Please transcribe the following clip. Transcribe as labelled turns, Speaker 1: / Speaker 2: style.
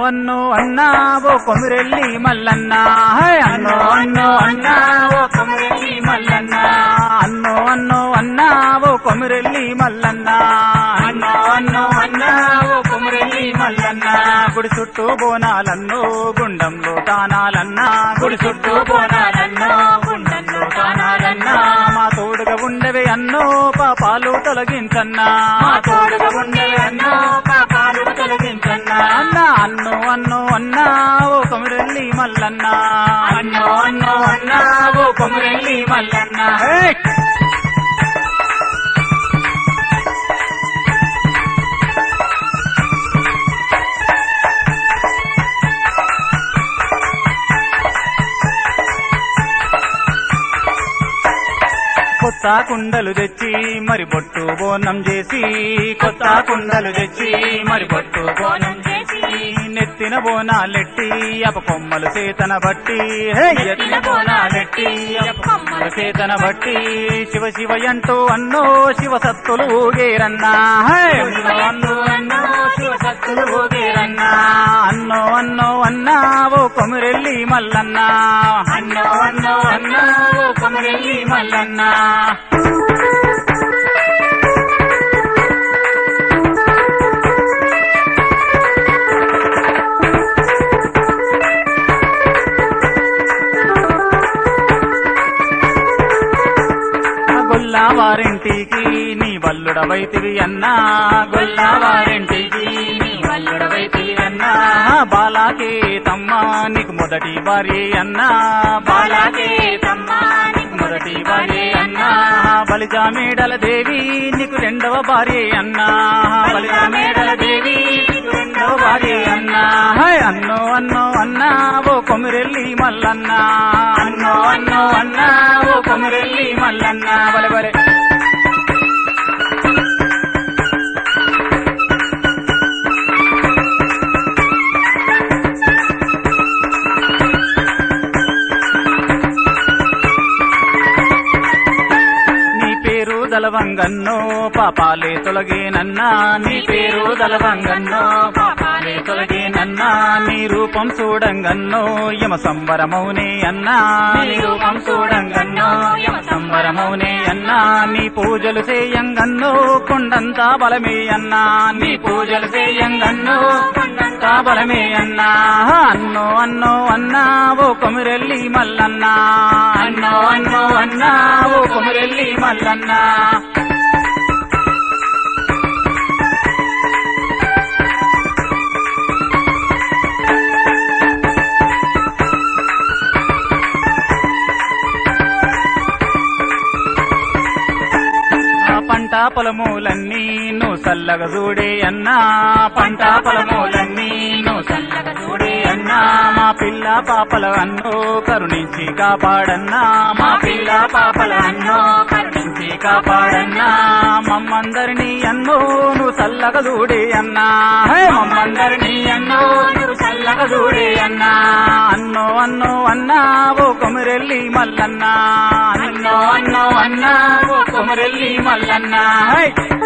Speaker 1: అన్నో అన్నా ఓ కొమిరెల్లి మల్లన్న అన్నో అన్నో అన్నా ఓ కొమిరెల్లి మల్లన్న అన్నో అన్నో అన్నా ఓ కొమిరెల్లి మల్లన్న అన్నో అన్నో అన్నా ఓ కొమిరెల్లి మల్లన్న గుడి చుట్టూ బోనాలన్నో గుండంలో తానాలన్నా గుడి చుట్టూ బోనాలన్నో గుండంలో తానాలన్నా మా తోడుగా ఉండవే అన్నో పాపాలు తొలగించన్నా మా తోడుగా ఉండవే అన్నో పాపాలు తొలగించన్నా అన్నా అన్నో అన్నో అన్నా ఓ కొమిరెల్లి మల్లన్న అన్నో అన్నో అన్నా ఓ కొమిరెల్లి మల్లన్న కొత్త కుండలు తెచ్చి మరి బొట్టు బోనం చేసి కొత్త కుండలు తెచ్చి మరి బొట్టు బోనం చేసి నెత్తిన బోనాలెట్టి అప కొమ్మలు చేతన బట్టి ఎత్తిన బోనాలెట్టి అప కొమ్మలు చేతన బట్టి శివ శివ అంటూ అన్నో శివ సత్తులు ఊగేరన్నా అన్నో అన్నో శివ సత్తులు ఊగేరన్నా అన్నో అన్నో అన్నా ఓ కొమిరెల్లి మల్లన్న అన్నో అన్నో అన్నా ఓ కొమిరెల్లి మల్లన్న గొల్లవారింటికి నీ వల్లుడవైతివి అన్నా గొల్లవారింటికి నీ వల్లుడవైతివి అన్నా బాలాకే తమ్మ నీకు మొదటి భార్య అన్నా బాలాకే తమ్మ నీకు మొదటి భార్య అన్నా బలిజా మేడల దేవి నీకు రెండవ భార్య అన్నా బలిజా మేడల దేవి నీకు రెండవ భార్య అన్నా అన్నో అన్నో అన్నా ఓ కొమిరెల్లి మల్లన్న అన్నో అన్నో అన్నా ఓ కొమిరెల్లి మల్లన్న బలే బలే దలవంగన్నో పాపాలే తొలగేనన్నా నీ పేరు దలవంగన్నో పాపాలే తొలగేనన్నా నీ రూపం చూడంగన్నో యమ సంబరమౌనే అన్నా నీ రూపం చూడంగన్నో యమ సంబరమౌనే అన్నా నీ పూజలు చేయంగన్నో కొండంతా బలమే అన్నా నీ పూజలు చేయంగన్నో కొండంతా బలమే అన్నా అన్నో అన్నో అన్నా ఓ కొమిరెల్లి మల్లన్న అన్నో అన్నో అన్నా ఓ కొమిరెల్లి మల్లన్న పంట పొలములన్నీ నువ్వు సల్లగా చూడే అన్నా పంట పొలములన్నీ నువ్వు సల్లగా చూడే అన్నా మా పిల్ల పాపల అన్నో కరుణించి కాపాడన్నా మా పిల్ల పాపల అన్నో కరుణించి కాపాడన్నా మమ్మందరినీ అన్నో నువ్వు సల్లగా చూడే అన్నా మమ్మందరినీ అన్నో నువ్వు సల్లగా చూడే అన్నా అన్నో అన్నో అన్నా ఓ కొమిరెల్లి మల్లన్న అన్నో అన్నో అన్నా ఓ కొమిరెల్లి మల్లన్న